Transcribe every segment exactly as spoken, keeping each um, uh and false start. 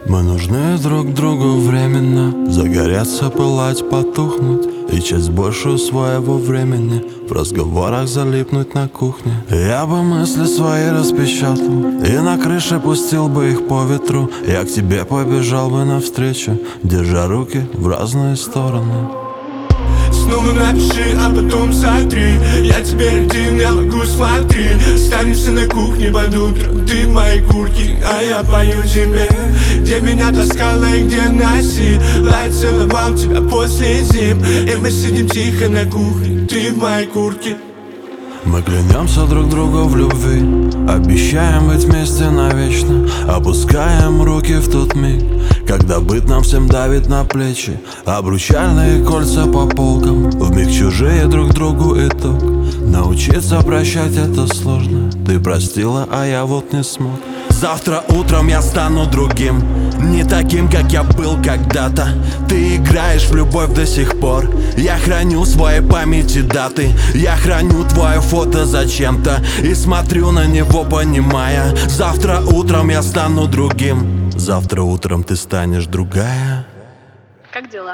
Мы нужны друг другу временно, загореться, пылать, потухнуть, и часть большую своего времени в разговорах залипнуть на кухне. Я бы мысли свои распечатал и на крыше пустил бы их по ветру. Я к тебе побежал бы навстречу, держа руки в разные стороны. Снова напиши, а потом сотри. Я теперь один, я могу, смотри. Останемся на кухне под утром, ты в моей куртке, а я пою тебе. Где меня таскала и где носи. Лай целовал тебя после зим. И мы сидим тихо на кухне, ты в моей куртке. Мы клянемся друг другу в любви, обещаем быть вместе навечно. Опускаем руки в тот миг, когда быт нам всем давит на плечи. Обручальные кольца по полкам, вмиг чужие друг другу итог. Научиться прощать это сложно, ты простила, а я вот не смог. Завтра утром я стану другим, не таким, как я был когда-то. Ты играешь в любовь до сих пор. Я храню в своей памяти даты. Я храню твое фото зачем-то и смотрю на него, понимая: завтра утром я стану другим. Завтра утром ты станешь другая. Как дела?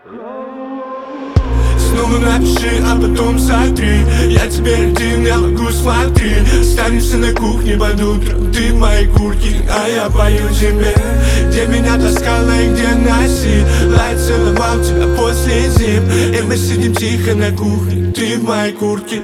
Снова напиши, а потом сотри. Я теперь один, я могу, смотри. Останемся на кухне под утром, ты в моей куртке, а я пою тебе. Где меня таскала и где носи. Лай целовал тебя после зим. И мы сидим тихо на кухне, ты в моей куртке.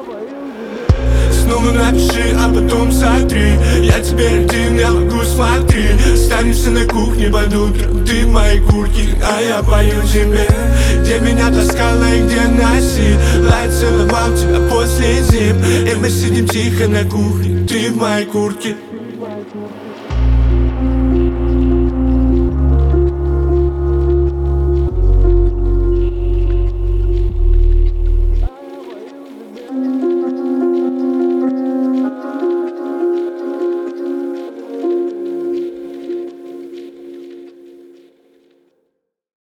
Снова напиши, а потом сотри. Я теперь один, я могу, смотри. Останемся на кухне под утром, ты в моей куртке, а я пою тебе. Где меня таскала и где носи. Лай целовал тебя после зим. И мы сидим тихо на кухне, ты в моей куртке.